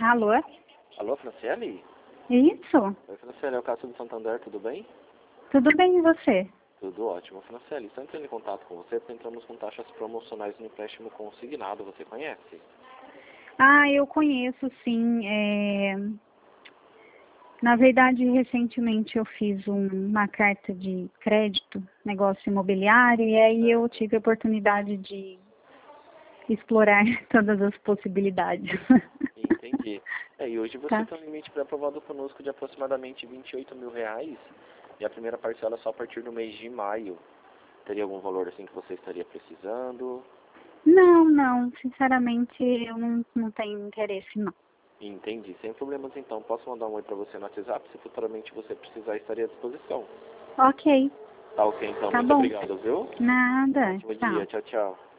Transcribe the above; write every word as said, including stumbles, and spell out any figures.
Alô? Alô, Franciele? Isso? Oi, Franciele, é o Cássio do Santander, tudo bem? Tudo bem e você? Tudo ótimo. Franciele, estou entrando em contato com você porque entramos com taxas promocionais no empréstimo consignado, você conhece? Ah, eu conheço sim. é, Na verdade, recentemente eu fiz um- uma carta de crédito, negócio imobiliário, e aí eu Certo. tive a oportunidade de explorar todas as possibilidades. Entendi. É, e hoje você Tá? tem um limite pré-aprovado conosco de aproximadamente vinte e oito mil reais e a primeira parcela só a partir do mês de maio. Teria algum valor assim que você estaria precisando? Não, não, sinceramente eu não, não tenho interesse não. Entendi, sem problemas então. Posso mandar um oi para você no WhatsApp? Se futuramente você precisar, estaria à disposição. Ok, Tá ok então, tá muito bom. obrigado, viu? Nada, Ótimo dia, tchau. tchau, tchau.